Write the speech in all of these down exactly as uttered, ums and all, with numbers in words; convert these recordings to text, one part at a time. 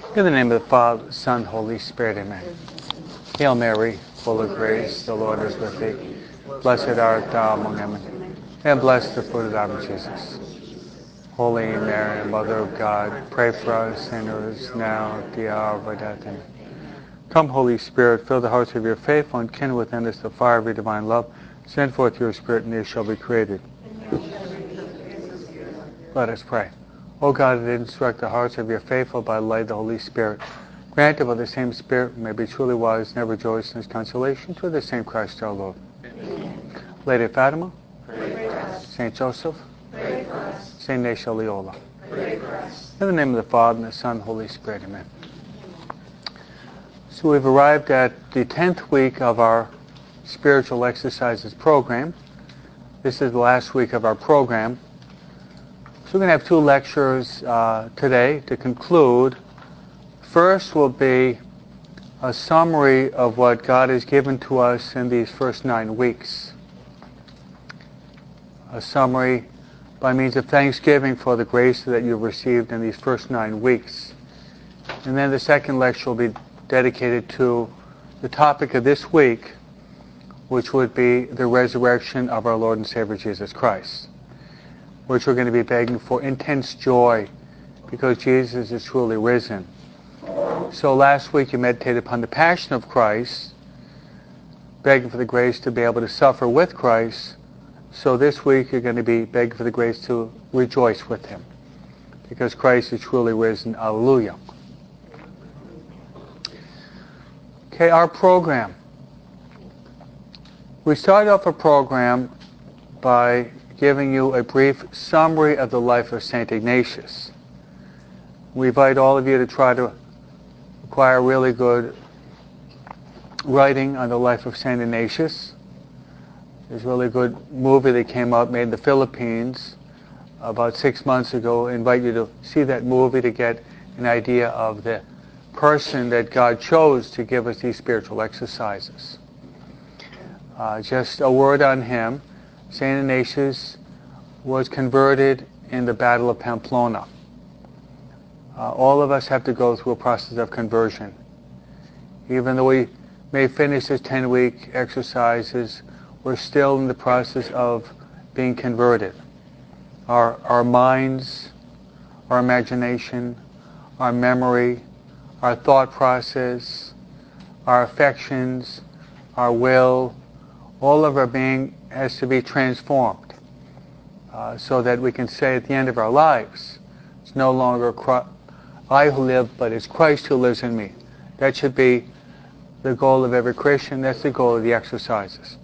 In the name of the Father, Son, Holy Spirit, amen. Hail Mary, full of grace, the Lord is with thee. Blessed art thou among women, and blessed the fruit of thy womb, Jesus. Holy Mary, Mother of God, pray for us sinners, now at the hour of our death. Amen. Come, Holy Spirit, fill the hearts of your faithful, and kindle within us the fire of your divine love. Send forth your Spirit, and they shall be created. Let us pray. O God, that instruct the hearts of your faithful by the light of the Holy Spirit, grant that by the same Spirit we may be truly wise and ever rejoice in his consolation through the same Christ our Lord. Amen. Lady of Fatima, Saint Joseph, Saint Ignatius Loyola. In the name of the Father, and the Son, and the Holy Spirit, amen. So we've arrived at the tenth week of our spiritual exercises program. This is the last week of our program. So we're going to have two lectures uh, today to conclude. First will be a summary of what God has given to us in these first nine weeks. A summary by means of thanksgiving for the grace that you've received in these first nine weeks. And then the second lecture will be dedicated to the topic of this week, which would be the resurrection of our Lord and Savior Jesus Christ, which we're going to be begging for intense joy because Jesus is truly risen. So last week you meditated upon the passion of Christ, begging for the grace to be able to suffer with Christ. So this week you're going to be begging for the grace to rejoice with him because Christ is truly risen. Alleluia. Okay, our program. We started off a program by giving you a brief summary of the life of Saint Ignatius. We invite all of you to try to acquire really good writing on the life of Saint Ignatius. There's a really good movie that came out made in the Philippines about six months ago. I invite you to see that movie to get an idea of the person that God chose to give us these spiritual exercises. Uh, just a word on him. Saint Ignatius was converted in the Battle of Pamplona. Uh, all of us have to go through a process of conversion. Even though we may finish this ten-week exercises, we're still in the process of being converted. Our, our minds, our imagination, our memory, our thought process, our affections, our will, all of our being has to be transformed uh, so that we can say at the end of our lives, it's no longer I who live, but it's Christ who lives in me. That should be the goal of every Christian. That's the goal of the exercises.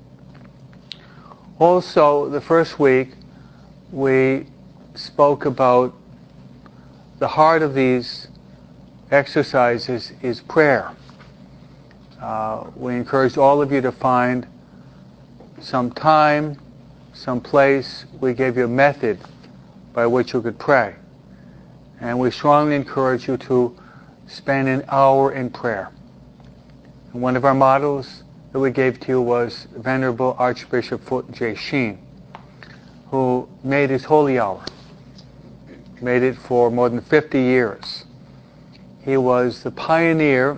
Also, the first week, we spoke about the heart of these exercises is prayer. Uh, we encouraged all of you to find some time, some place. We gave you a method by which you could pray. And we strongly encourage you to spend an hour in prayer. And one of our models that we gave to you was Venerable Archbishop Foot J. Sheen, who made his holy hour. Made it for more than fifty years. He was the pioneer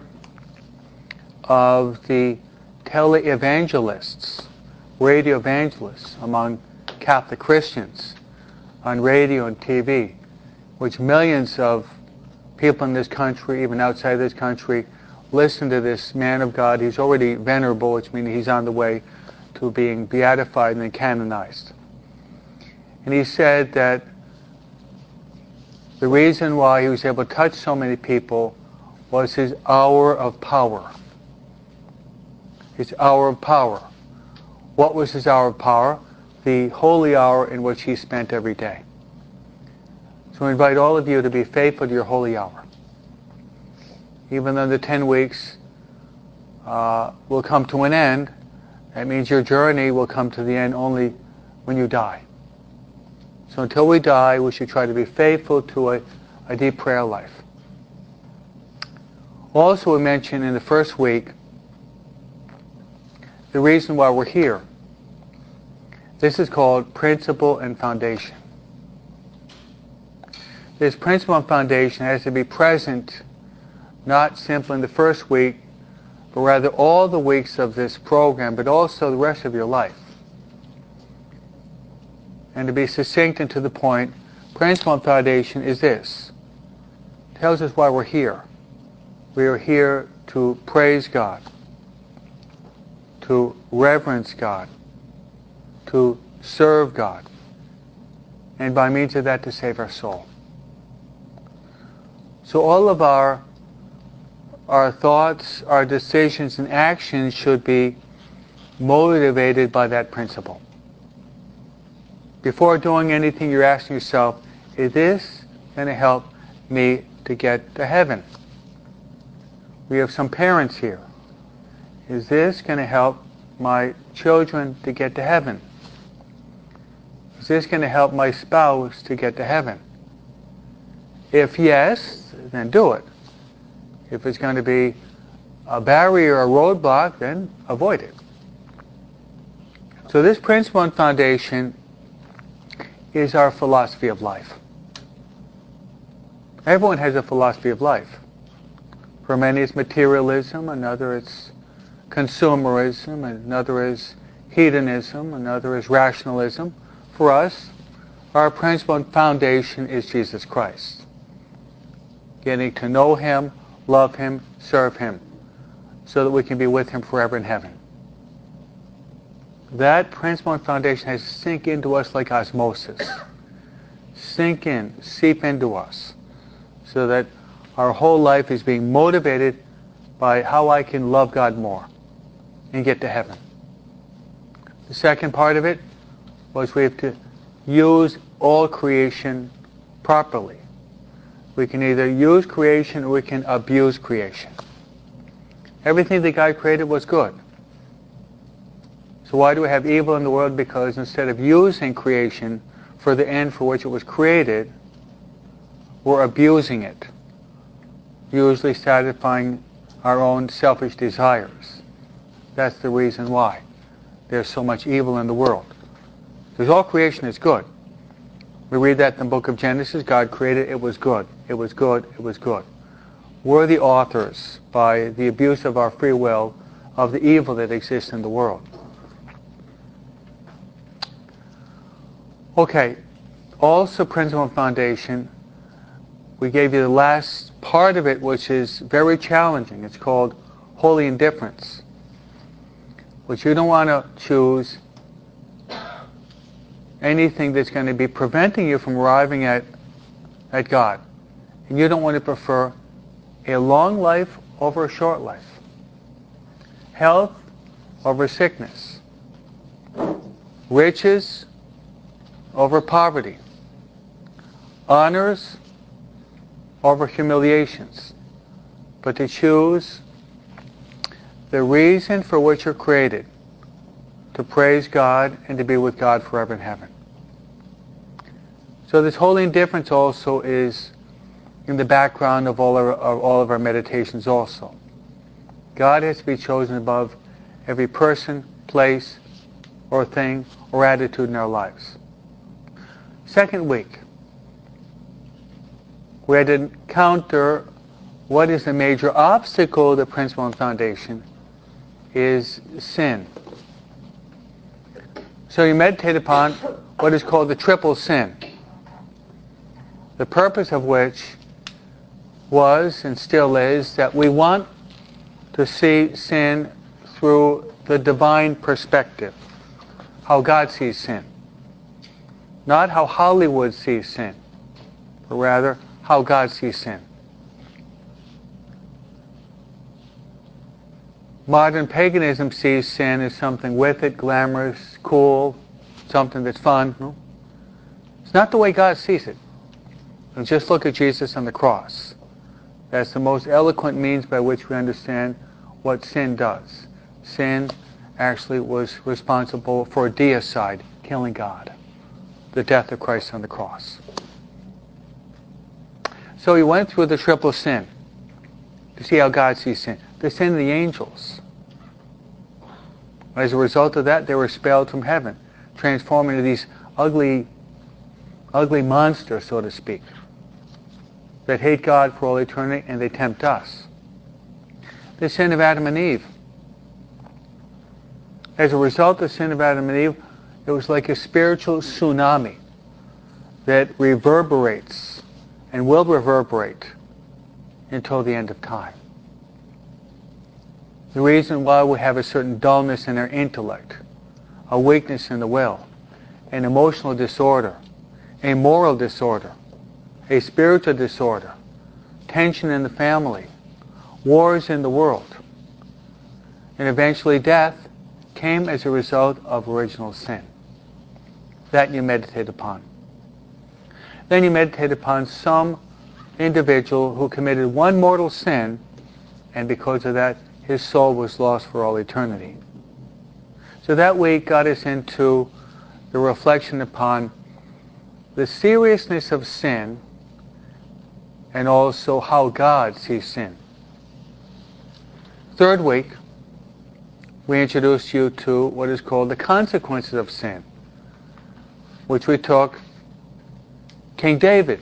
of the tele-evangelists, radio evangelists among Catholic Christians on radio and T V, which millions of people in this country, even outside this country, listen to this man of God. He's already venerable, which means he's on the way to being beatified and then canonized. And he said that the reason why he was able to touch so many people was his hour of power. His hour of power. What was his hour of power? The holy hour in which he spent every day. So I invite all of you to be faithful to your holy hour. Even though the ten weeks uh, will come to an end, that means your journey will come to the end only when you die. So until we die, we should try to be faithful to a, a deep prayer life. Also, we mentioned in the first week the reason why we're here. This is called principle and foundation. This principle and foundation has to be present not simply in the first week, but rather all the weeks of this program, but also the rest of your life. And to be succinct and to the point, Principle and Foundation is this. It tells us why we're here. We are here to praise God, to reverence God, to serve God, and by means of that to save our soul. So all of our our thoughts, our decisions, and actions should be motivated by that principle. Before doing anything, you're asking yourself, is this going to help me to get to heaven? We have some parents here. Is this going to help my children to get to heaven? Is this going to help my spouse to get to heaven? If yes, then do it. If it's going to be a barrier, a roadblock, then avoid it. So this Principle and Foundation is our philosophy of life. Everyone has a philosophy of life. For many it's materialism, another it's consumerism, another is hedonism, another is rationalism. For us, our principle and foundation is Jesus Christ. Getting to know Him, love Him, serve Him, so that we can be with Him forever in heaven. That principle and foundation has to sink into us like osmosis. Sink in, seep into us, so that our whole life is being motivated by how I can love God more and get to heaven. The second part of it was we have to use all creation properly. We can either use creation or we can abuse creation. Everything that God created was good. So why do we have evil in the world? Because instead of using creation for the end for which it was created, we're abusing it, usually satisfying our own selfish desires. That's the reason why there's so much evil in the world. Because all creation is good. We read that in the book of Genesis. God created, it was good. It was good, it was good. We're the authors, by the abuse of our free will, of the evil that exists in the world. Okay, also Principle and Foundation, we gave you the last part of it, which is very challenging. It's called holy indifference, which you don't want to choose anything that's going to be preventing you from arriving at, at God. And you don't want to prefer a long life over a short life. Health over sickness. Riches over poverty. Honors over humiliations. But to choose the reason for which you're created, to praise God and to be with God forever in heaven. So this holy indifference also is in the background of all, our, of all of our meditations also. God has to be chosen above every person, place, or thing, or attitude in our lives. Second week, we had to encounter what is the major obstacle to the Principle and Foundation is sin. So you meditate upon what is called the triple sin, the purpose of which was and still is that we want to see sin through the divine perspective, how God sees sin. Not how Hollywood sees sin, but rather how God sees sin. Modern paganism sees sin as something with it, glamorous, cool, something that's fun. No? It's not the way God sees it. And just look at Jesus on the cross. That's the most eloquent means by which we understand what sin does. Sin actually was responsible for deicide, killing God, the death of Christ on the cross. So he went through the triple sin to see how God sees sin. The sin of the angels. As a result of that, they were expelled from heaven, transformed into these ugly, ugly monsters, so to speak, that hate God for all eternity, and they tempt us. the sin of Adam and Eve. As a result of the sin of Adam and Eve, it was like a spiritual tsunami that reverberates and will reverberate until the end of time. The reason why we have a certain dullness in our intellect, a weakness in the will, an emotional disorder, a moral disorder, a spiritual disorder, tension in the family, wars in the world, and eventually death came as a result of original sin. That you meditate upon. Then you meditate upon some individual who committed one mortal sin, and because of that, his soul was lost for all eternity. So that week got us into the reflection upon the seriousness of sin and also how God sees sin. Third week, we introduced you to what is called the consequences of sin, which we took King David,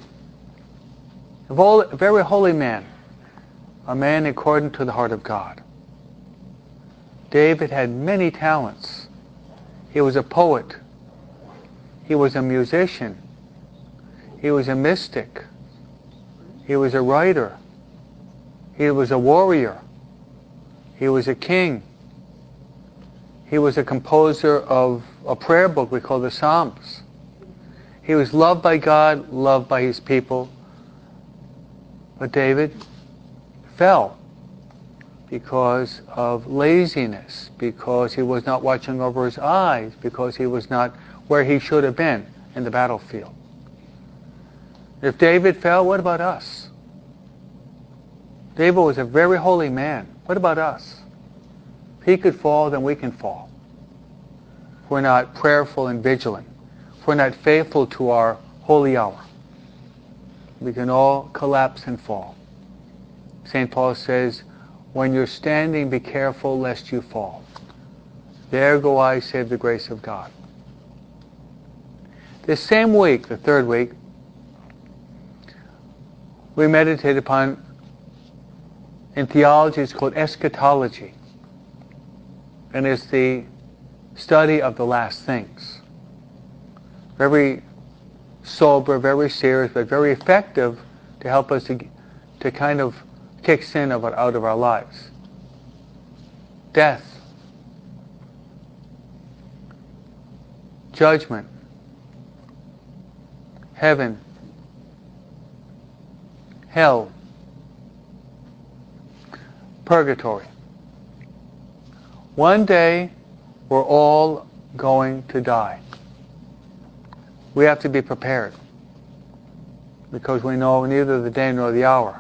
a very holy man, a man according to the heart of God. David had many talents. He was a poet. He was a musician. He was a mystic. He was a writer. He was a warrior. He was a king. He was a composer of a prayer book we call the Psalms. He was loved by God, loved by his people. But David fell because of laziness, because he was not watching over his eyes, because he was not where he should have been in the battlefield. If David fell, what about us? David was a very holy man. What about us? If he could fall, then we can fall. If we're not prayerful and vigilant, if we're not faithful to our holy hour, we can all collapse and fall. Saint Paul says, when you're standing, be careful lest you fall. There go I, save the grace of God. This same week, the third week, we meditate upon, in theology it's called eschatology. And it's the study of the last things. Very sober, very serious, but very effective to help us to, to kind of kick sin of it out of our lives. Death. Judgment. Heaven. Hell. Purgatory. One day, we're all going to die. We have to be prepared because we know neither the day nor the hour.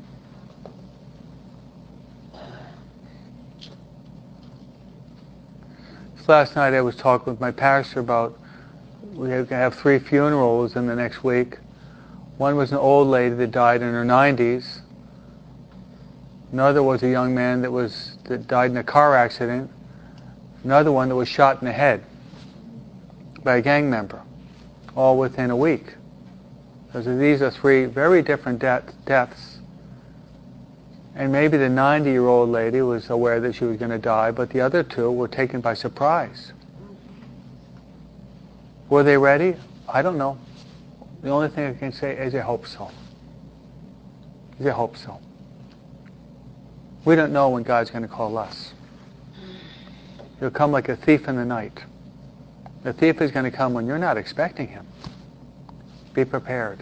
Last night I was talking with my pastor about we have, have three funerals in the next week. One was an old lady that died in her nineties. Another was a young man that was that died in a car accident. Another one that was shot in the head by a gang member, all within a week. So these are three very different death, deaths. And maybe the ninety-year-old lady was aware that she was going to die, but the other two were taken by surprise. Were they ready? I don't know. The only thing I can say is I hope so. Is I hope so. We don't know when God's going to call us. He'll come like a thief in the night. The thief is going to come when you're not expecting him. Be prepared.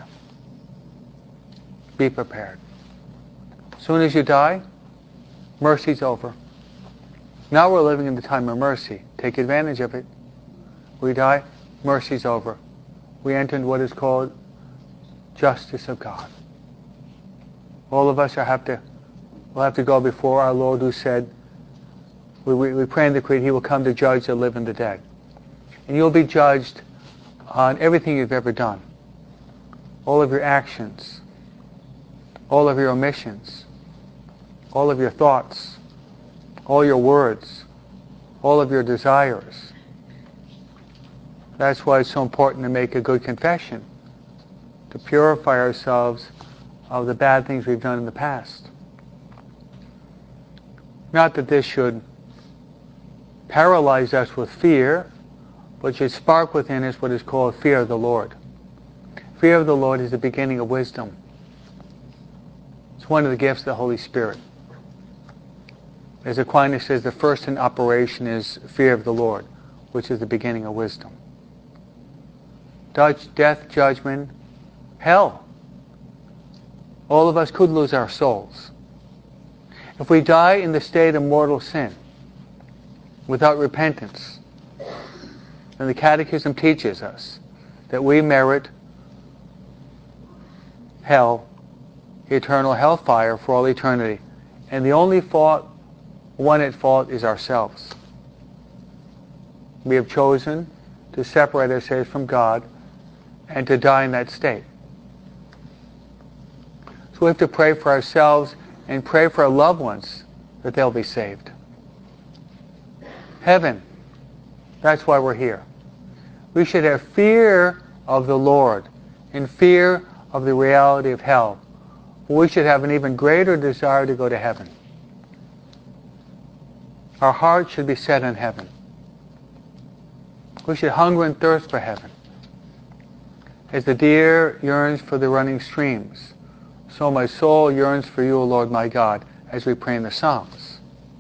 Be prepared. As soon as you die, mercy's over. Now we're living in the time of mercy. Take advantage of it. We die, mercy's over. We enter into what is called justice of God. All of us are have to, will have to go before our Lord who said, we, we, we pray in the creed, he will come to judge the living and the dead. And you'll be judged on everything you've ever done. All of your actions, all of your omissions, all of your thoughts, all your words, all of your desires. That's why it's so important to make a good confession, to purify ourselves of the bad things we've done in the past. Not that this should paralyze us with fear, but should spark within us what is called fear of the Lord. Fear of the Lord is the beginning of wisdom. It's one of the gifts of the Holy Spirit. As Aquinas says, the first in operation is fear of the Lord, which is the beginning of wisdom. Death, judgment, hell. All of us could lose our souls. If we die in the state of mortal sin, without repentance, then the Catechism teaches us that we merit hell, eternal hellfire for all eternity. And the only fault, one at fault, is ourselves. We have chosen to separate ourselves from God and to die in that state. So we have to pray for ourselves and pray for our loved ones that they'll be saved. Heaven, that's why we're here. We should have fear of the Lord and fear of the reality of hell. We should have an even greater desire to go to heaven. Our hearts should be set on heaven. We should hunger and thirst for heaven. As the deer yearns for the running streams, so my soul yearns for you, O Lord my God, as we pray in the Psalms.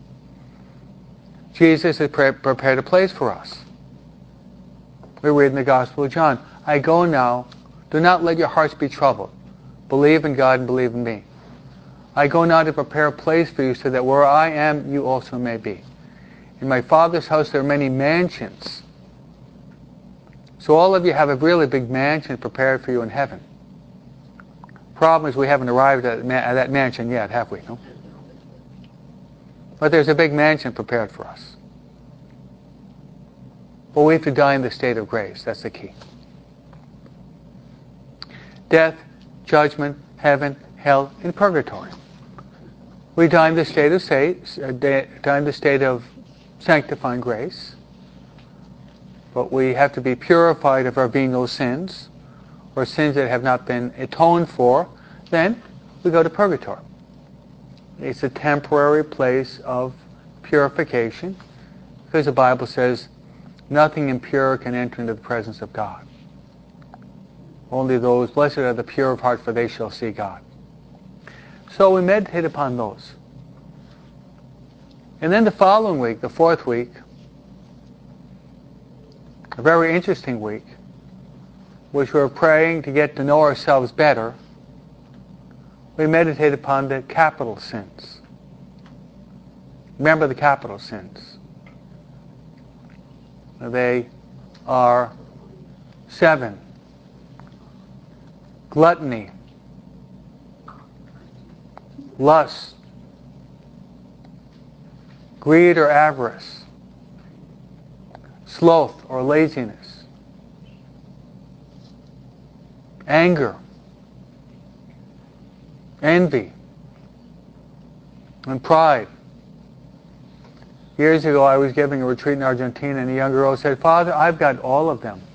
Jesus has pre- prepared a place for us. We read in the Gospel of John, I go now, do not let your hearts be troubled. Believe in God and believe in me. I go now to prepare a place for you so that where I am, you also may be. In my Father's house there are many mansions. So all of you have a really big mansion prepared for you in heaven. Problem is we haven't arrived at that mansion yet, have we? No? But there's a big mansion prepared for us. But we have to die in the state of grace. That's the key. Death, judgment, heaven, hell, and purgatory. We die in the state of uh, die in the state of sanctifying grace. But we have to be purified of our venial sins, or sins that have not been atoned for. Then we go to purgatory. It's a temporary place of purification, because the Bible says nothing impure can enter into the presence of God. Only those, blessed are the pure of heart, for they shall see God. So we meditate upon those. And then the following week, the fourth week, a very interesting week, which we're praying to get to know ourselves better, we meditate upon the capital sins. Remember the capital sins. They are seven. Gluttony, lust, greed or avarice, sloth or laziness, anger, envy, and pride. Years ago I was giving a retreat in Argentina and a young girl said, Father, I've got all of them.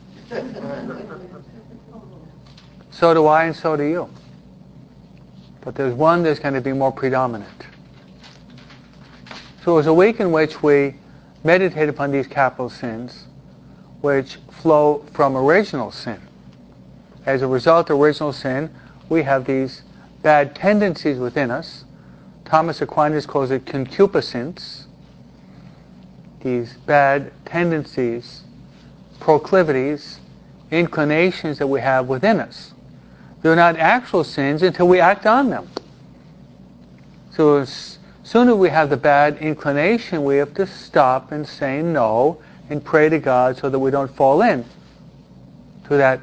So do I and so do you. But there's one that's going to be more predominant. So it was a week in which we meditate upon these capital sins which flow from original sin. As a result of original sin, we have these bad tendencies within us. Thomas Aquinas calls it concupiscence. These bad tendencies, proclivities, inclinations that we have within us. They're not actual sins until we act on them. So as soon as we have the bad inclination, we have to stop and say no and pray to God so that we don't fall in to that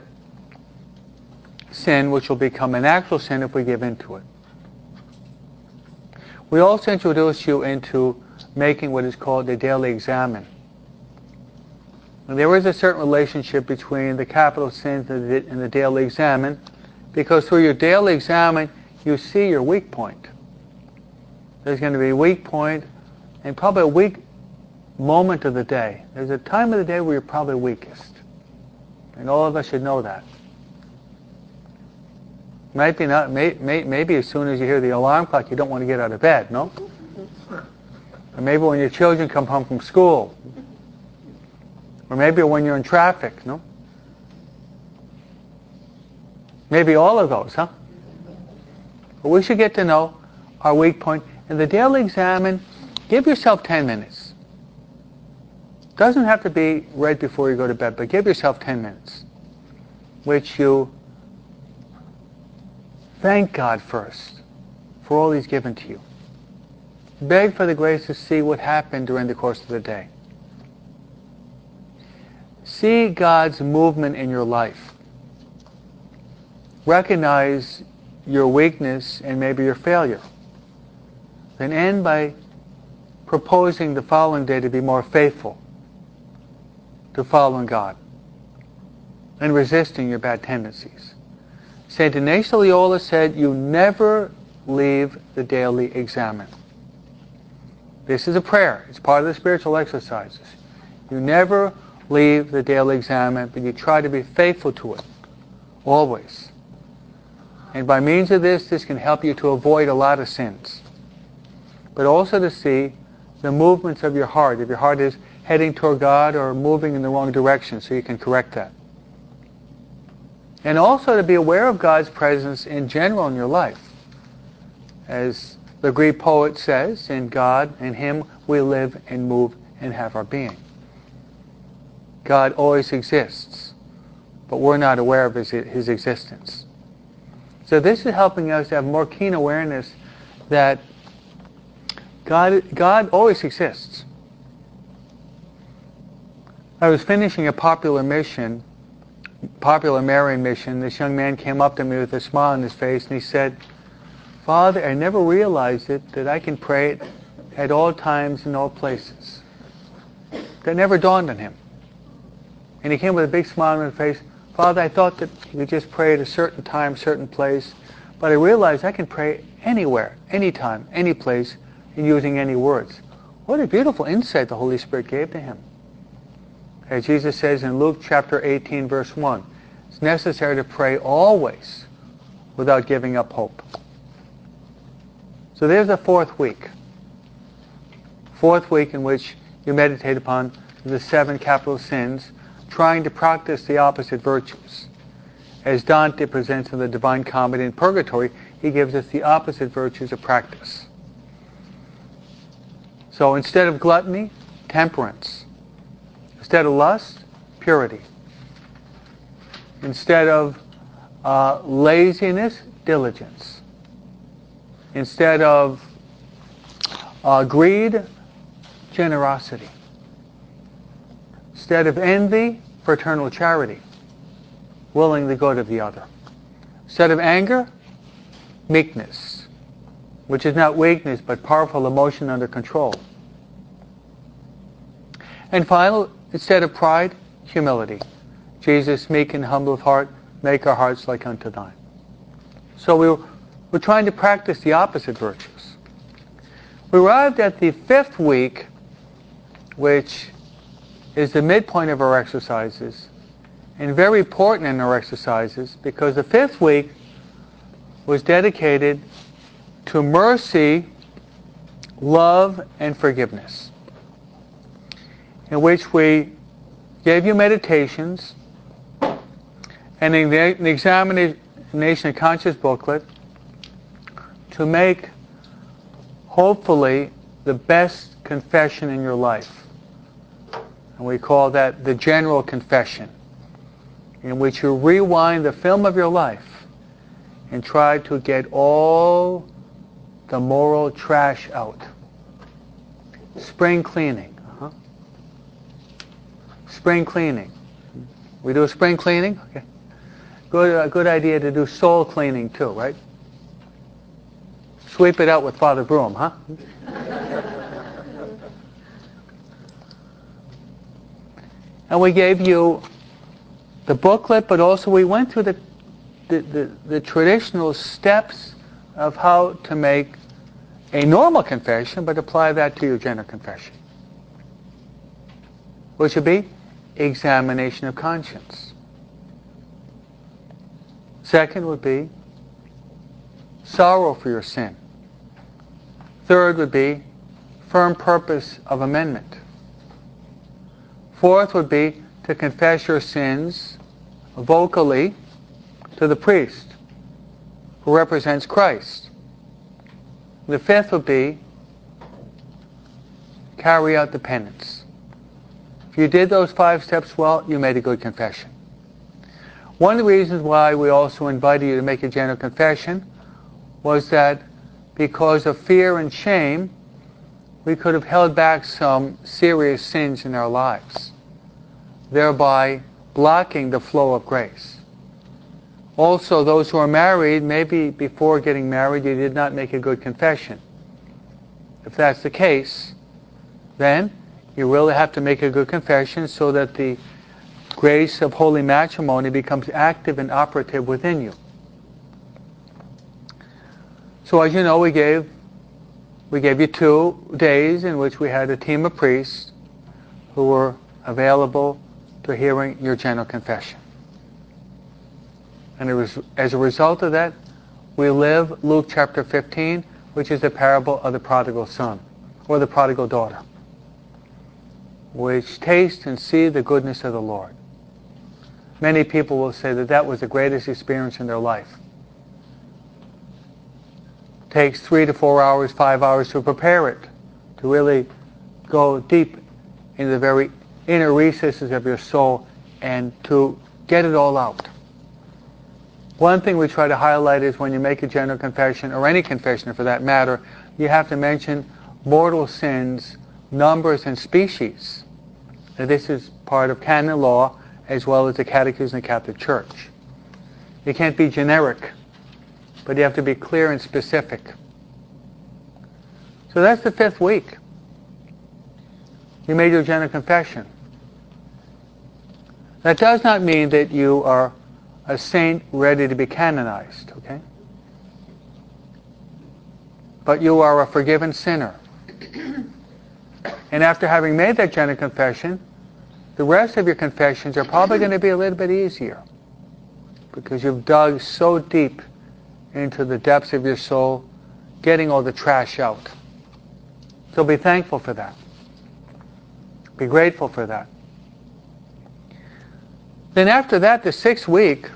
sin, which will become an actual sin if we give in to it. We also introduce you into making what is called a daily examen. And there is a certain relationship between the capital sins and the, and the daily examen, because through your daily examen, you see your weak point. There's going to be a weak point and probably a weak moment of the day. There's a time of the day where you're probably weakest. And all of us should know that. Might be not, may, may, maybe as soon as you hear the alarm clock, you don't want to get out of bed, no? Or maybe when your children come home from school. Or maybe when you're in traffic, no? Maybe all of those, huh? But we should get to know our weak point. And the daily examine, give yourself ten minutes. Doesn't have to be right before you go to bed, but give yourself ten minutes, which you thank God first for all He's given to you. Beg for the grace to see what happened during the course of the day. See God's movement in your life. Recognize your weakness and maybe your failure. Then end by proposing the following day to be more faithful to following God and resisting your bad tendencies. Saint Ignatius of Loyola said, you never leave the daily examen. This is a prayer. It's part of the spiritual exercises. You never leave the daily examen, but you try to be faithful to it, always. And by means of this, this can help you to avoid a lot of sins. But also to see the movements of your heart. If your heart is heading toward God or moving in the wrong direction, so you can correct that. And also to be aware of God's presence in general in your life. As the Greek poet says, in God, in Him we live and move and have our being. God always exists, but we're not aware of His, his existence. So this is helping us to have more keen awareness that God, God always exists. I was finishing a popular mission, popular Marian mission. This young man came up to me with a smile on his face and he said, Father, I never realized it, that I can pray at all times in all places. That never dawned on him. And he came with a big smile on his face. Father, I thought that you could just pray at a certain time, certain place, but I realized I can pray anywhere, anytime, any place, and using any words. What a beautiful insight the Holy Spirit gave to him. As Jesus says in Luke chapter eighteen, verse one, it's necessary to pray always without giving up hope. So there's the fourth week. Fourth week in which you meditate upon the seven capital sins, trying to practice the opposite virtues. As Dante presents in the Divine Comedy in Purgatory, he gives us the opposite virtues of practice. So instead of gluttony, temperance. Instead of lust, purity. Instead of uh, laziness, diligence. Instead of uh, greed, generosity. Instead of envy, fraternal charity, willing the good of the other. Instead of anger, meekness, which is not weakness but powerful emotion under control. And finally, instead of pride, humility. Jesus, meek and humble of heart, make our hearts like unto thine. So we we're, we're trying to practice the opposite virtues. We arrived at the fifth week, which is the midpoint of our exercises, and very important in our exercises, because the fifth week was dedicated to mercy, love, and forgiveness, in which we gave you meditations and an examination of conscious booklet to make, hopefully, the best confession in your life. And we call that the general confession, in which you rewind the film of your life and try to get all the moral trash out. Spring cleaning. Uh-huh. Spring cleaning. We do a spring cleaning? Okay. Good, uh, good idea to do soul cleaning too, right? Sweep it out with Father Broom, huh? And we gave you the booklet, but also we went through the, the, the, the traditional steps of how to make a normal confession, but apply that to your general confession. Which would be examination of conscience. Second would be sorrow for your sin. Third would be firm purpose of amendment. Fourth would be to confess your sins vocally to the priest, who represents Christ. The fifth would be carry out the penance. If you did those five steps well, you made a good confession. One of the reasons why we also invited you to make a general confession was that because of fear and shame, we could have held back some serious sins in our lives, thereby blocking the flow of grace. Also, those who are married, maybe before getting married you did not make a good confession. If that's the case, then you really have to make a good confession so that the grace of holy matrimony becomes active and operative within you. So as you know, we gave we gave you two days in which we had a team of priests who were available to hearing your general confession. And it was, as a result of that, we live Luke chapter fifteen, which is the parable of the prodigal son, or the prodigal daughter, which taste and see the goodness of the Lord. Many people will say that that was the greatest experience in their life. It takes three to four hours, five hours to prepare it, to really go deep into the very inner recesses of your soul and to get it all out. One thing we try to highlight is when you make a general confession, or any confession for that matter, you have to mention mortal sins, numbers, and species. Now, this is part of canon law as well as the Catechism of the Catholic Church. You can't be generic, but you have to be clear and specific. So that's the fifth week. You made your general confession. That does not mean that you are a saint ready to be canonized, okay? But you are a forgiven sinner. And after having made that general confession, the rest of your confessions are probably going to be a little bit easier because you've dug so deep into the depths of your soul, getting all the trash out. So be thankful for that. Be grateful for that. Then after that, the sixth week,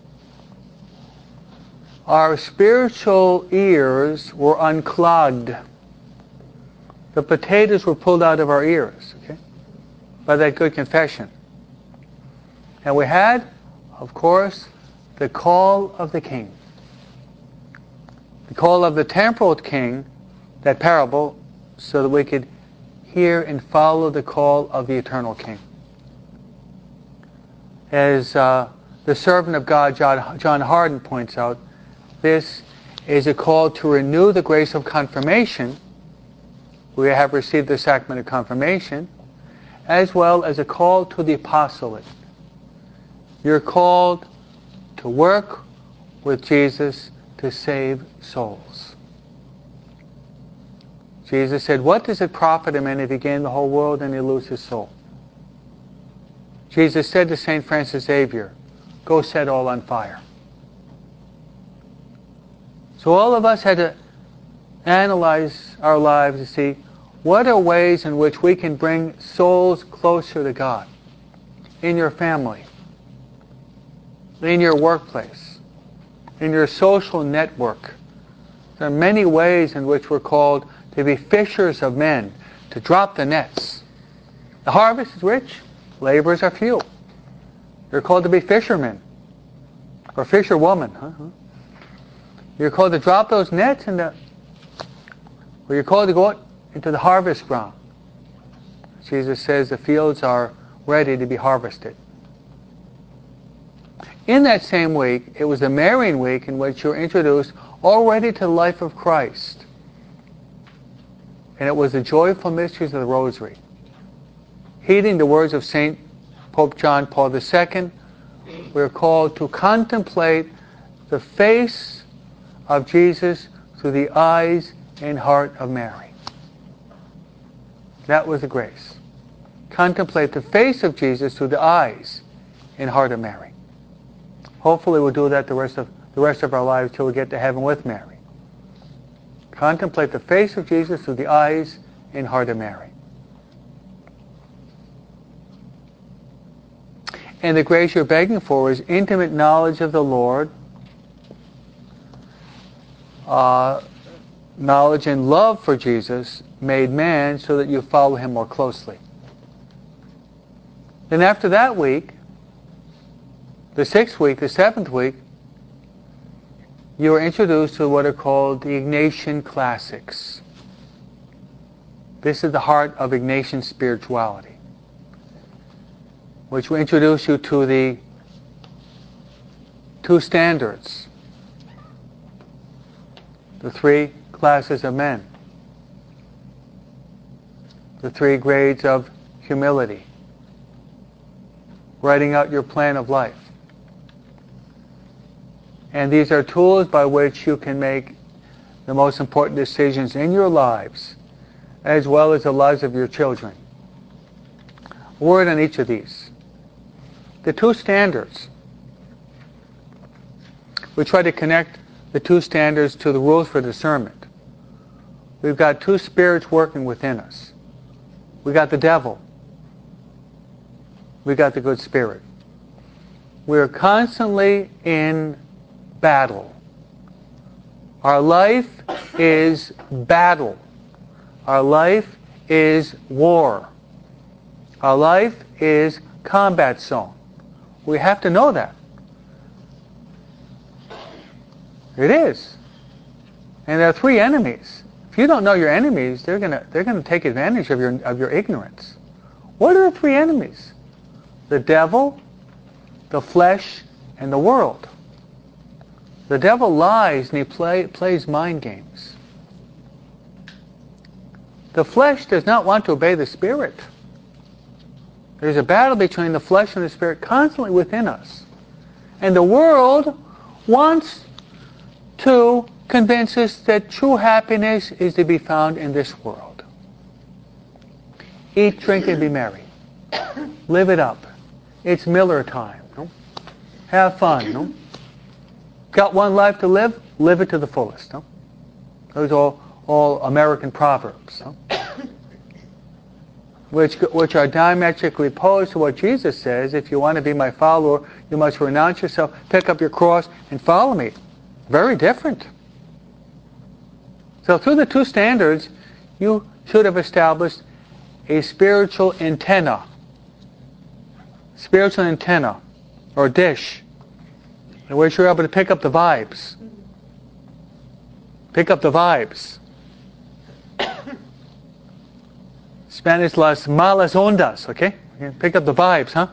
our spiritual ears were unclogged. The potatoes were pulled out of our ears, okay, by that good confession. And we had, of course, the call of the King. The call of the temporal king, that parable, so that we could hear and follow the call of the eternal King. As uh, the servant of God, John, John Harden, points out, this is a call to renew the grace of confirmation. We have received the sacrament of confirmation, as well as a call to the apostolate. You're called to work with Jesus to save souls. Jesus said, what does it profit a man if he gain the whole world and he lose his soul? Jesus said to Saint Francis Xavier, go set all on fire. So all of us had to analyze our lives to see what are ways in which we can bring souls closer to God. In your family, in your workplace, in your social network. There are many ways in which we're called to be fishers of men, to drop the nets. The harvest is rich, laborers are few. You're called to be fishermen, or fisherwoman. Huh? You're called to drop those nets, in the, or you're called to go out into the harvest ground. Jesus says the fields are ready to be harvested. In that same week, it was the Marian week in which you were introduced already to the life of Christ. And it was the joyful mysteries of the Rosary. Heeding the words of Saint Pope John Paul the Second, we are called to contemplate the face of Jesus through the eyes and heart of Mary. That was the grace. Contemplate the face of Jesus through the eyes and heart of Mary. Hopefully we'll do that the rest of the rest of our lives till we get to heaven with Mary. Contemplate the face of Jesus through the eyes in Heart of Mary. And the grace you're begging for is intimate knowledge of the Lord, uh, knowledge and love for Jesus made man so that you follow him more closely. Then after that week, the sixth week, the seventh week, you are introduced to what are called the Ignatian Classics. This is the heart of Ignatian spirituality, which will introduce you to the two standards, the three classes of men, the three grades of humility, writing out your plan of life. And these are tools by which you can make the most important decisions in your lives, as well as the lives of your children. A word on each of these. The two standards. We try to connect the two standards to the rules for discernment. We've got two spirits working within us. We got the devil. We got the good spirit. We're constantly in battle. Our life is battle. Our life is war. Our life is combat zone. We have to know that. It is. And there are three enemies. If you don't know your enemies, they're gonna they're gonna take advantage of your of your ignorance. What are the three enemies? The devil, the flesh, and the world. The devil lies and he play, plays mind games. The flesh does not want to obey the spirit. There's a battle between the flesh and the spirit constantly within us. And the world wants to convince us that true happiness is to be found in this world. Eat, drink, and be merry. Live it up. It's Miller time. No? Have fun. No? Got one life to live? Live it to the fullest. No? Those are all, all American proverbs. No? Which, which are diametrically opposed to what Jesus says. If you want to be my follower, you must renounce yourself, pick up your cross, and follow me. Very different. So through the two standards, you should have established a spiritual antenna. Spiritual antenna, or dish, in which you're able to pick up the vibes. Pick up the vibes. Spanish, las malas ondas, okay? Pick up the vibes, huh?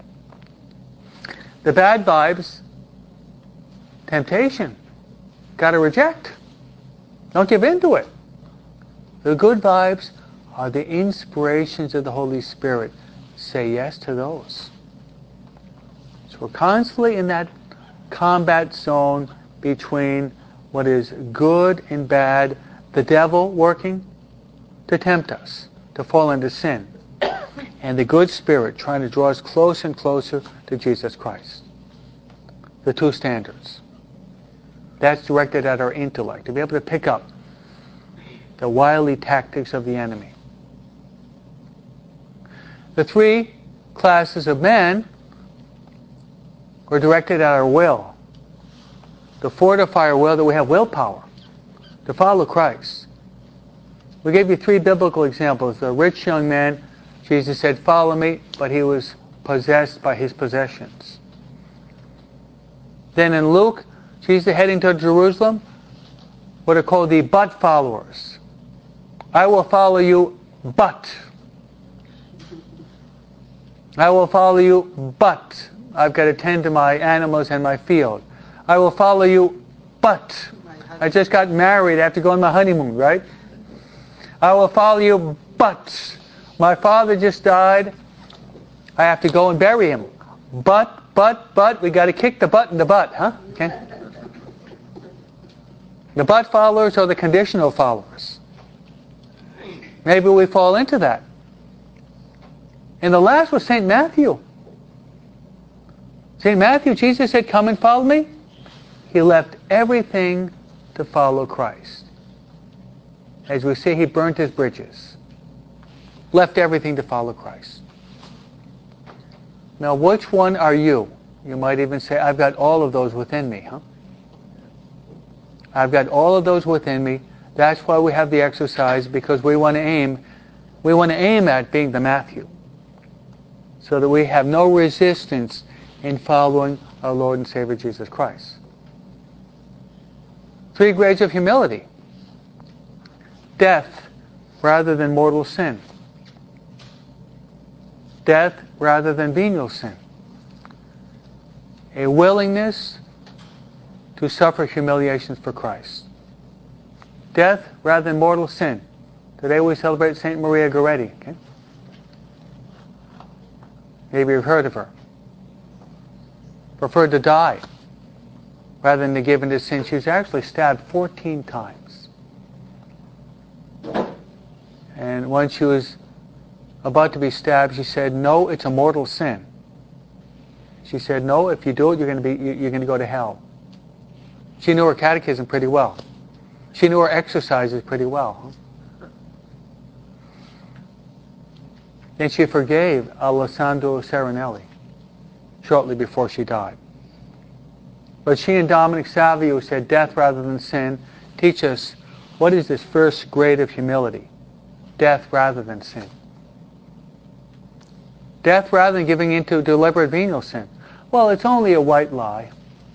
The bad vibes, temptation. Got to reject. Don't give in to it. The good vibes are the inspirations of the Holy Spirit. Say yes to those. So we're constantly in that combat zone between what is good and bad, the devil working to tempt us to fall into sin, and the good spirit trying to draw us closer and closer to Jesus Christ. The two standards. That's directed at our intellect, to be able to pick up the wily tactics of the enemy. The three classes of men were directed at our will, to fortify our will, that we have willpower to follow Christ. We gave you three biblical examples. The rich young man, Jesus said, follow me, but he was possessed by his possessions. Then in Luke, Jesus heading to Jerusalem, what are called the but followers. I will follow you, but. I will follow you, but I've got to tend to my animals and my field. I will follow you, but I just got married. I have to go on my honeymoon, right? I will follow you, but my father just died. I have to go and bury him. But, but, but, we got to kick the butt in the butt, huh? Okay. The but followers are the conditional followers. Maybe we fall into that. And the last was Saint Matthew. Saint Matthew, Jesus said, come and follow me. He left everything to follow Christ. As we see, he burnt his bridges. left everything to follow Christ. Now, which one are you? You might even say, I've got all of those within me, huh? I've got all of those within me. That's why we have the exercise, because we want to aim, we want to aim at being the Matthew, so that we have no resistance in following our Lord and Savior Jesus Christ. Three grades of humility. Death rather than mortal sin. Death rather than venial sin. A willingness to suffer humiliations for Christ. Death rather than mortal sin. Today we celebrate Saint Maria Goretti. Okay? Maybe you've heard of her. Preferred to die rather than to give into sin. She was actually stabbed fourteen times. And when she was about to be stabbed, she said, "No, it's a mortal sin." She said, "No, if you do it, you're going to be you're going to go to hell." She knew her catechism pretty well. She knew her exercises pretty well. Then she forgave Alessandro Serenelli shortly before she died. But she and Dominic Savio, who said death rather than sin, teach us what is this first grade of humility. Death rather than sin. Death rather than giving into deliberate venial sin. Well, it's only a white lie.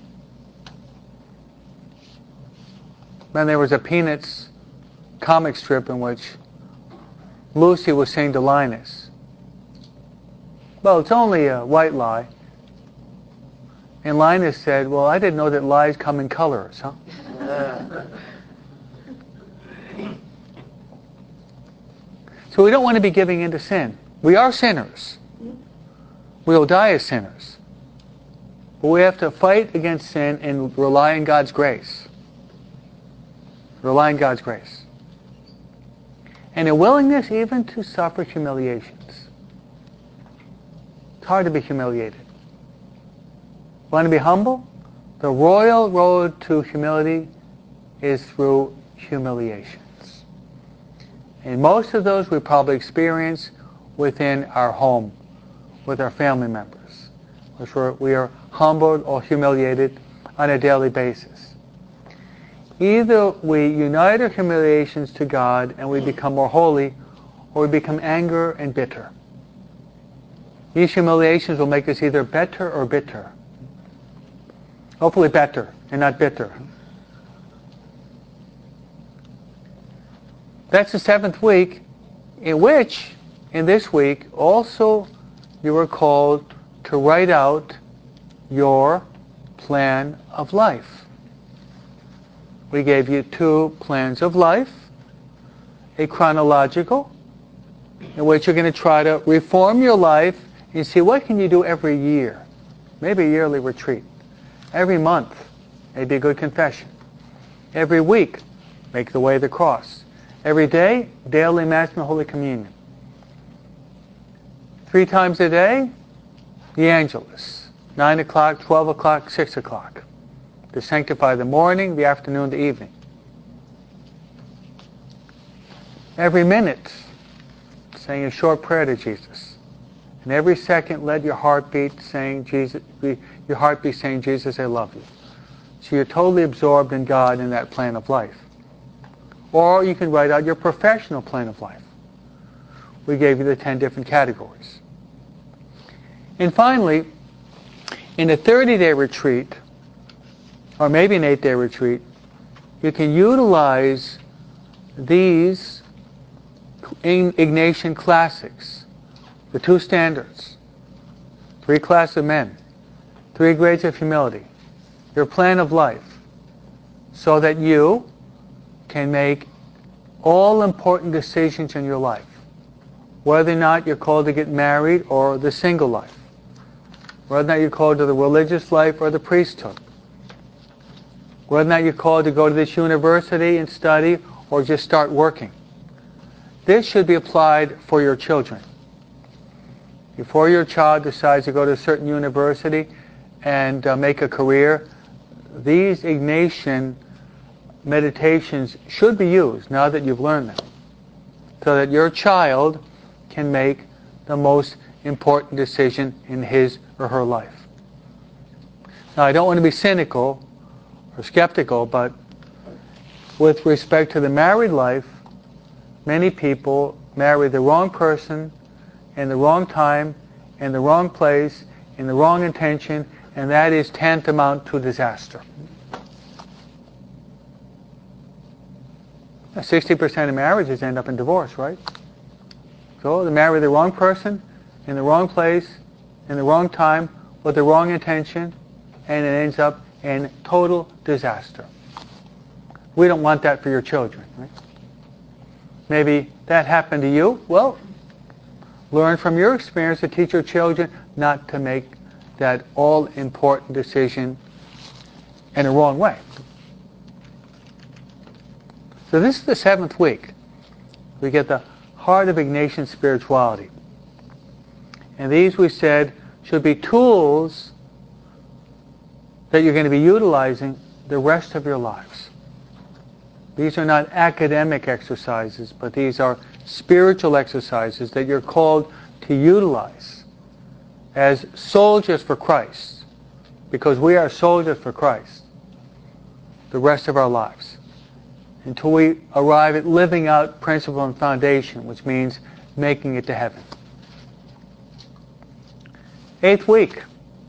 Then there was a Peanuts comic strip in which Lucy was saying to Linus, "Well, it's only a white lie." And Linus said, "Well, I didn't know that lies come in colors, huh?" So we don't want to be giving into sin. We are sinners. We will die as sinners. But we have to fight against sin and rely on God's grace. Rely on God's grace. And a willingness even to suffer humiliations. It's hard to be humiliated. Want to be humble? The royal road to humility is through humiliations. And most of those we probably experience within our home, with our family members, which we are humbled or humiliated on a daily basis. Either we unite our humiliations to God and we become more holy, or we become anger and bitter. These humiliations will make us either better or bitter. Hopefully better and not bitter. That's the seventh week, in which, in this week, also you are called to write out your plan of life. We gave you two plans of life, a chronological, in which you're going to try to reform your life and see what can you do every year. Maybe a yearly retreat. Every month, maybe a good confession. Every week, make the way of the cross. Every day, daily Mass and Holy Communion. Three times a day, the Angelus. Nine o'clock, twelve o'clock, six o'clock. To sanctify the morning, the afternoon, the evening. Every minute, saying a short prayer to Jesus. And every second, let your heartbeat saying Jesus, your heartbeat saying, "Jesus, I love you." So you're totally absorbed in God in that plan of life. Or you can write out your professional plan of life. We gave you the ten different categories. And finally, in a thirty-day retreat, or maybe an eight-day retreat, you can utilize these Ignatian classics, the two standards, three classes of men, three grades of humility, your plan of life, so that you can make all important decisions in your life, whether or not you're called to get married or the single life, whether or not you're called to the religious life or the priesthood, whether or not you're called to go to this university and study or just start working. This should be applied for your children. Before your child decides to go to a certain university and uh, make a career, these Ignatian meditations should be used now that you've learned them, so that your child can make the most important decision in his or her life. Now, I don't want to be cynical or skeptical, but with respect to the married life, many people marry the wrong person in the wrong time, in the wrong place, in the wrong intention, and that is tantamount to disaster. sixty percent of marriages end up in divorce, right? So they marry the wrong person, in the wrong place, in the wrong time, with the wrong intention, and it ends up in total disaster. We don't want that for your children, right? Maybe that happened to you. Well, learn from your experience to teach your children not to make that all-important decision in a wrong way. So this is the seventh week. We get the heart of Ignatian spirituality. And these, we said, should be tools that you're going to be utilizing the rest of your lives. These are not academic exercises, but these are spiritual exercises that you're called to utilize as soldiers for Christ, because we are soldiers for Christ the rest of our lives, until we arrive at living out principle and foundation, which means making it to heaven. Eighth week.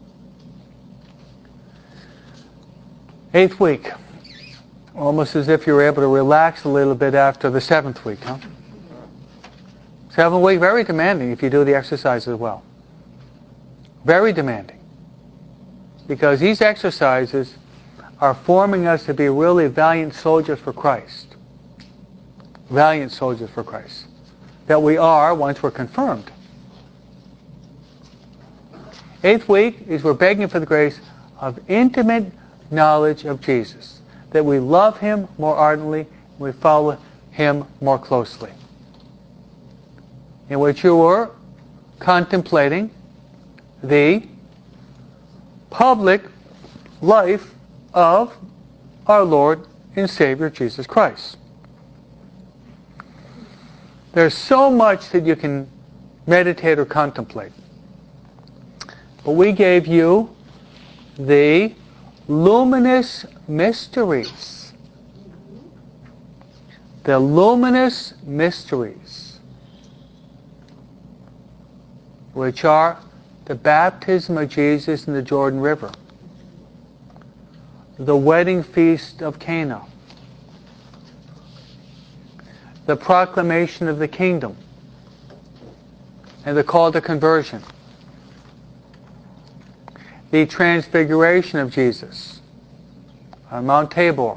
Eighth week. Almost as if you were able to relax a little bit after the seventh week, huh? Seventh week, very demanding if you do the exercises well. Very demanding. Because these exercises are forming us to be really valiant soldiers for Christ. Valiant soldiers for Christ. That we are once we're confirmed. Eighth week is we're begging for the grace of intimate knowledge of Jesus. That we love him more ardently, we follow him more closely. In which you were contemplating the public life of our Lord and Savior Jesus Christ. There's so much that you can meditate or contemplate. But we gave you the luminous mysteries. The luminous mysteries, which are the baptism of Jesus in the Jordan River, the wedding feast of Cana, the proclamation of the kingdom, and the call to conversion, the transfiguration of Jesus on Mount Tabor.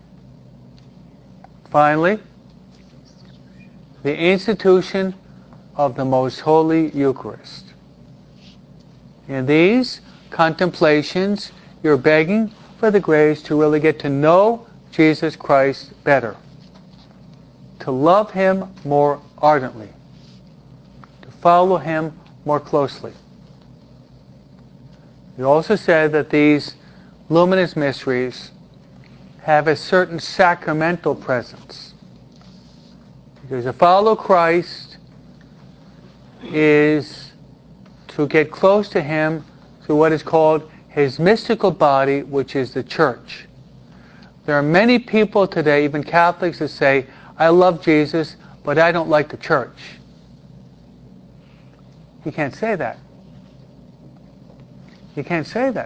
Finally, the institution of the Most Holy Eucharist. In these contemplations, you're begging for the grace to really get to know Jesus Christ better, to love him more ardently, to follow him more closely. We also said that these luminous mysteries have a certain sacramental presence. Because to follow Christ is to get close to him through what is called his mystical body, which is the church. There are many people today, even Catholics, that say, I love Jesus, but I don't like the church. You can't say that. You can't say that.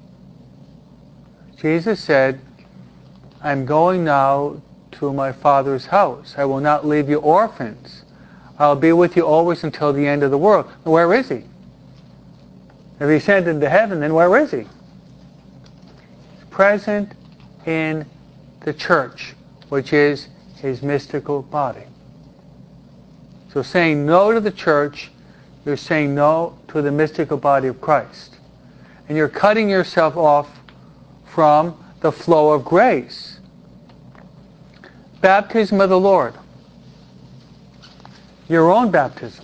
Jesus said, I'm going now to my Father's house. I will not leave you orphans. I'll be with you always until the end of the world. Where is he? If he ascended to heaven, then where is he? He's present in the church, which is his mystical body. So saying no to the church, you're saying no to the mystical body of Christ. And you're cutting yourself off from the flow of grace. Baptism of the Lord. Your own baptism.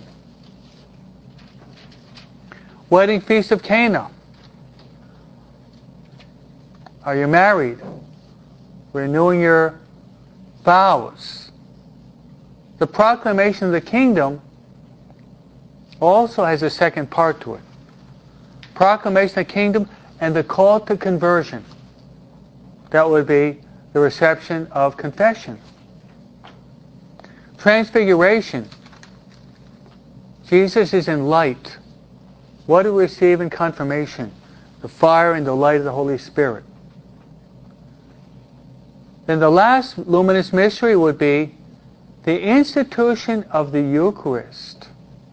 Wedding feast of Cana. Are you married? Renewing your vows. The proclamation of the kingdom also has a second part to it. Proclamation of the kingdom and the call to conversion. That would be the reception of confession. Transfiguration. Jesus is in light. What do we receive in confirmation? The fire and the light of the Holy Spirit. Then the last luminous mystery would be the institution of the Eucharist.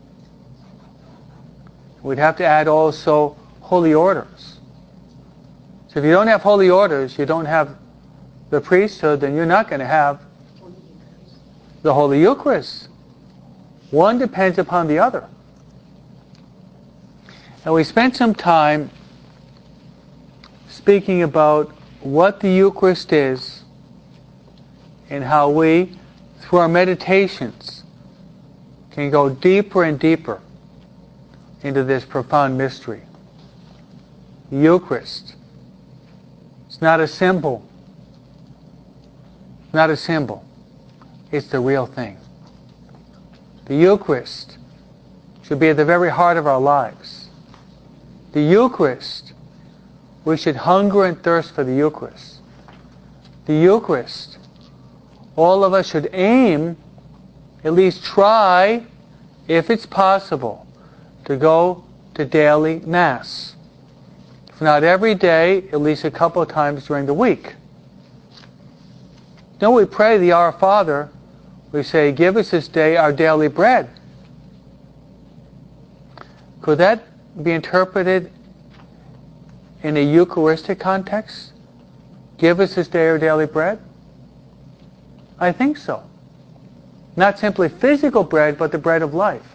We'd have to add also holy orders. So if you don't have holy orders, you don't have the priesthood, then you're not going to have the Holy Eucharist. One depends upon the other. And we spent some time speaking about what the Eucharist is and how we, through our meditations, can go deeper and deeper into this profound mystery. The Eucharist. It's not a symbol. Not a symbol. It's the real thing. The Eucharist should be at the very heart of our lives. The Eucharist, we should hunger and thirst for the Eucharist. The Eucharist, all of us should aim, at least try, if it's possible, to go to daily Mass. If not every day, at least a couple of times during the week. Then we pray the Our Father. We say, give us this day our daily bread. Could that be interpreted in a Eucharistic context? Give us this day our daily bread? I think so. Not simply physical bread, but the bread of life.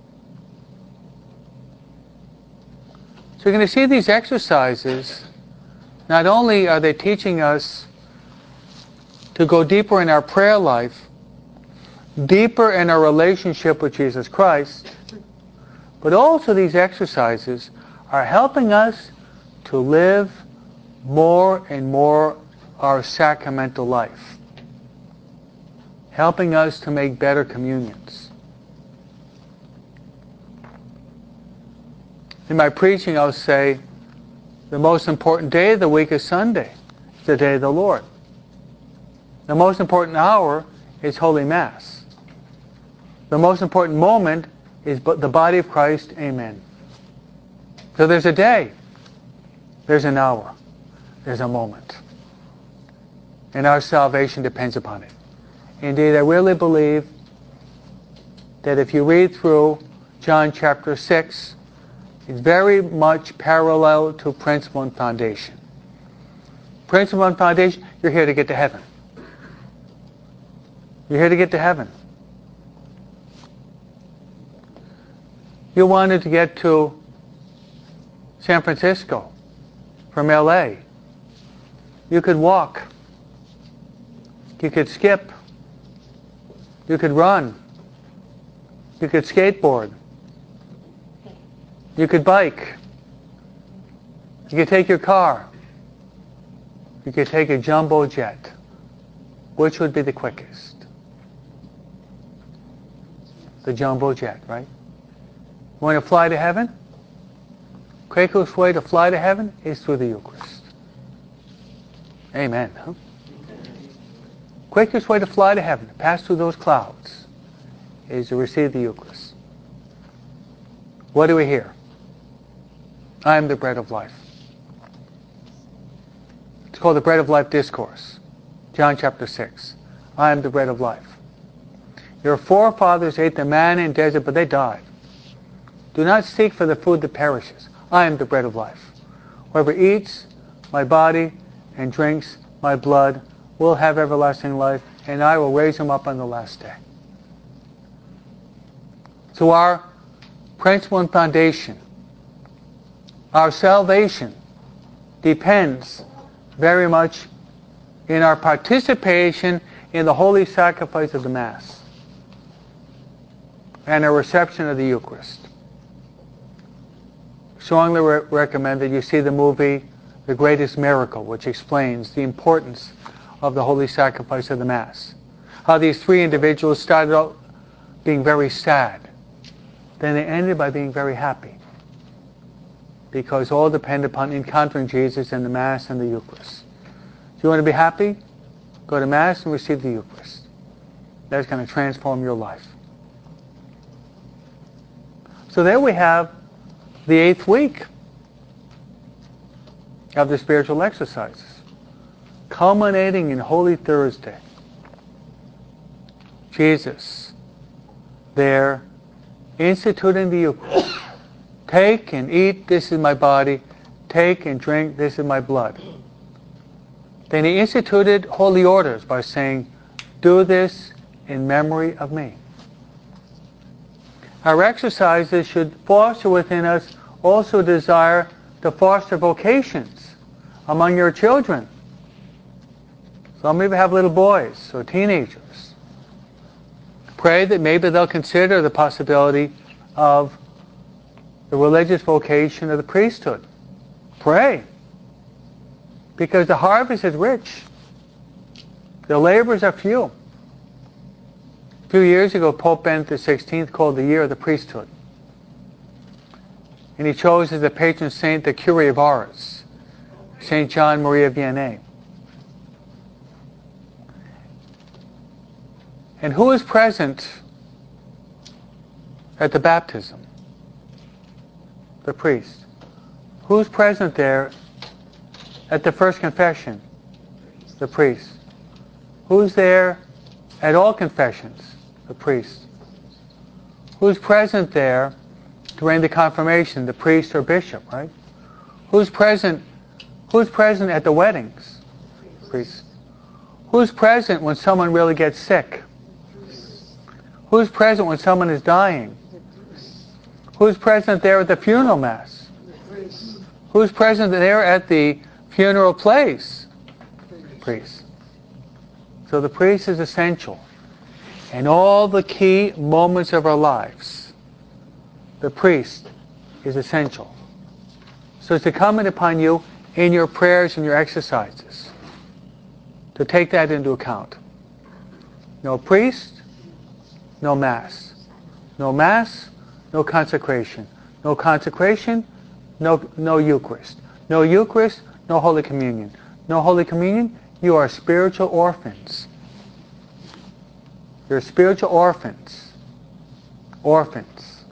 So you're going to see these exercises, not only are they teaching us to go deeper in our prayer life, deeper in our relationship with Jesus Christ, but also these exercises are helping us to live more and more our sacramental life, helping us to make better communions. In my preaching, I'll say the most important day of the week is Sunday. It's the day of the Lord. The most important hour is Holy Mass. The most important moment is the body of Christ. Amen. So there's a day. There's an hour. There's a moment. And our salvation depends upon it. Indeed, I really believe that if you read through John chapter six, it's very much parallel to principle and foundation. Principle and foundation, you're here to get to heaven. You're here to get to heaven. You wanted to get to San Francisco from L A. You could walk. You could skip. You could run. You could skateboard. You could bike. You could take your car. You could take a jumbo jet. Which would be the quickest? The jumbo jet, right? You want to fly to heaven? Quickest way to fly to heaven is through the Eucharist. Amen. Huh? Quickest way to fly to heaven, to pass through those clouds, is to receive the Eucharist. What do we hear? I am the bread of life. It's called the Bread of Life Discourse. John chapter six. I am the bread of life. Your forefathers ate the manna in the desert, but they died. Do not seek for the food that perishes. I am the bread of life. Whoever eats my body and drinks my blood will have everlasting life, and I will raise him up on the last day. So our principle and foundation, our salvation, depends very much in our participation in the holy sacrifice of the Mass and our reception of the Eucharist. Strongly re- recommend that you see the movie The Greatest Miracle, which explains the importance of the holy sacrifice of the Mass. How these three individuals started out being very sad then they ended by being very happy, because all depend upon encountering Jesus in the Mass and the Eucharist. If you want to be happy, go to Mass and receive the Eucharist. That's going to transform your life. So there we have the eighth week of the spiritual exercises, culminating in Holy Thursday. Jesus, there, instituting the Eucharist. Take and eat, this is my body. Take and drink, this is my blood. Then he instituted holy orders by saying, do this in memory of me. Our exercises should foster within us also a desire to foster vocations among your children. Some of you have little boys or teenagers. Pray that maybe they'll consider the possibility of the religious vocation of the priesthood. Pray. Because the harvest is rich. The laborers are few. A few years ago, Pope Benedict the sixteenth called the year of the priesthood. And he chose as the patron saint the Curé of Ars, Saint John Maria Vianney. And who is present at the baptism? The priest. Who's present there at the first confession? The priest. Who's there at all confessions? The priest. Who's present there during the confirmation? The priest or bishop, right? Who's present? Who's present at the weddings? The priest. Who's present when someone really gets sick? Who's present when someone is dying? Who's present there at the funeral mass? Who's present there at the funeral place? Priest. So the priest is essential. In all the key moments of our lives, the priest is essential. So it's incumbent upon you in your prayers and your exercises to take that into account. No priest, no Mass. No Mass, no consecration. No consecration, no, no Eucharist. No Eucharist, no Holy Communion. No Holy Communion, you are spiritual orphans. You're spiritual orphans. Orphans.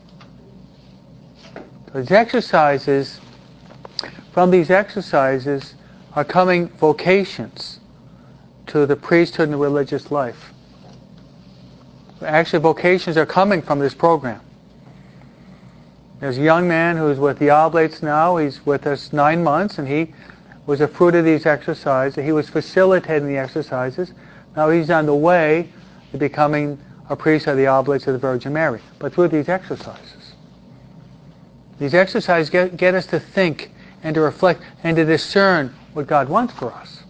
These exercises, from these exercises are coming vocations to the priesthood and the religious life. Actually, vocations are coming from this program. There's a young man who's with the Oblates now. He's with us nine months, and he was a fruit of these exercises. He was facilitating the exercises. Now he's on the way to becoming a priest of the Oblates of the Virgin Mary, but through these exercises. These exercises get, get us to think and to reflect and to discern what God wants for us.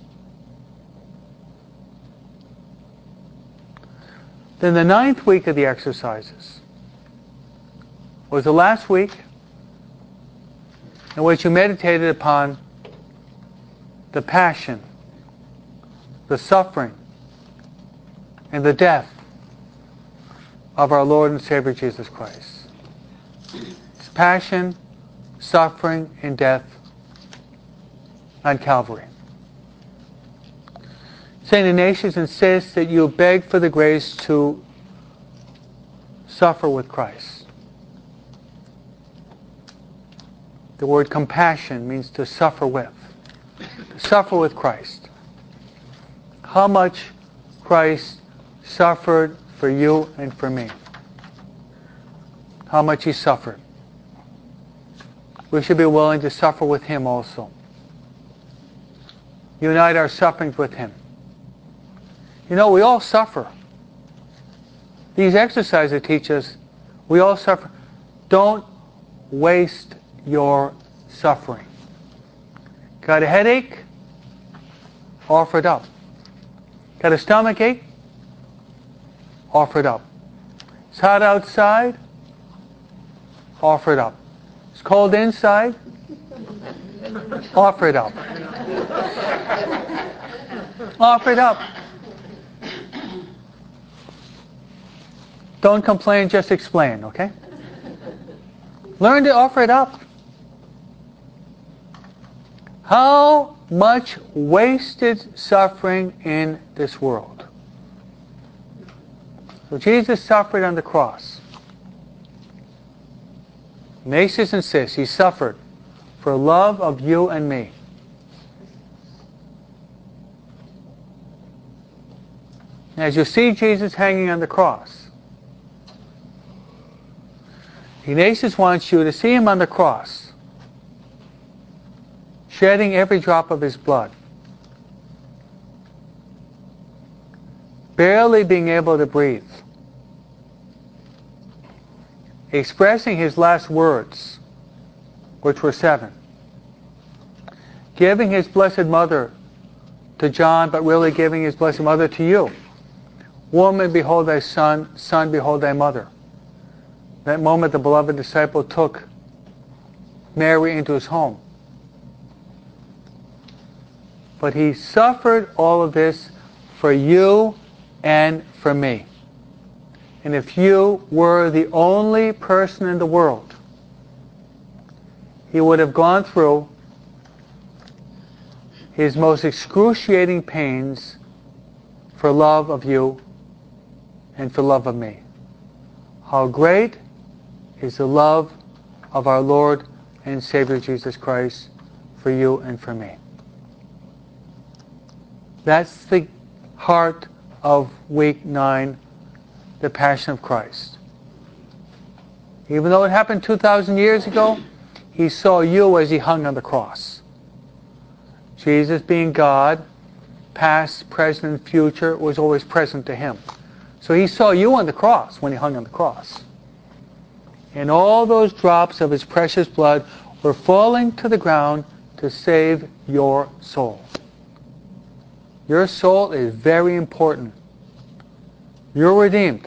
Then the ninth week of the exercises was the last week in which you meditated upon the passion, the suffering, and the death of our Lord and Savior Jesus Christ. His passion, suffering, and death on Calvary. Saint Ignatius insists that you beg for the grace to suffer with Christ. The word compassion means to suffer with. To suffer with Christ. How much Christ suffered for you and for me. How much He suffered. We should be willing to suffer with Him also. Unite our sufferings with Him. You know, we all suffer. These exercises teach us we all suffer. Don't waste your suffering. Got a headache? Offer it up. Got a stomach ache? Offer it up. It's hot outside? Offer it up. It's cold inside? Offer it up. Offer it up. Don't complain, just explain, okay? Learn to offer it up. How much wasted suffering in this world. So Jesus suffered on the cross. Ignatius insists he suffered for love of you and me. As you see Jesus hanging on the cross, Ignatius wants you to see him on the cross, shedding every drop of his blood, barely being able to breathe, expressing his last words, which were seven, giving his Blessed Mother to John, but really giving his Blessed Mother to you. Woman, behold thy son. Son, behold thy mother. That moment the beloved disciple took Mary into his home. But he suffered all of this for you and for me. And if you were the only person in the world, he would have gone through his most excruciating pains for love of you and for love of me. How great is the love of our Lord and Savior Jesus Christ for you and for me. That's the heart of week nine, the Passion of Christ. Even though it happened two thousand years ago, he saw you as he hung on the cross. Jesus, being God, past, present, and future, was always present to him. So he saw you on the cross when he hung on the cross. And all those drops of his precious blood were falling to the ground to save your soul. Your soul is very important. You're redeemed.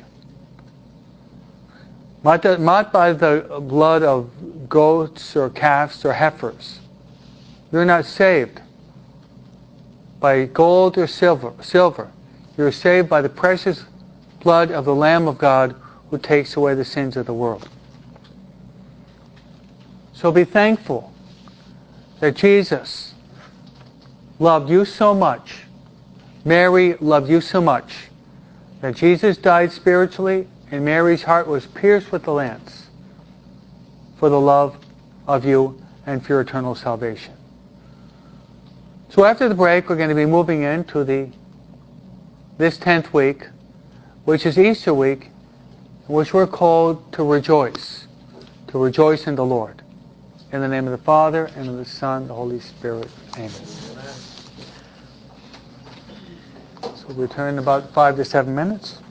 Not, the, not by the blood of goats or calves or heifers. You're not saved by gold or silver. silver. You're saved by the precious blood of the Lamb of God who takes away the sins of the world. So be thankful that Jesus loved you so much, Mary loved you so much, that Jesus died spiritually and Mary's heart was pierced with the lance for the love of you and for your eternal salvation. So after the break, we're going to be moving into the this tenth week, which is Easter week, in which we're called to rejoice, to rejoice in the Lord. In the name of the Father, and of the Son, and the Holy Spirit. Amen. So we'll return in about five to seven minutes.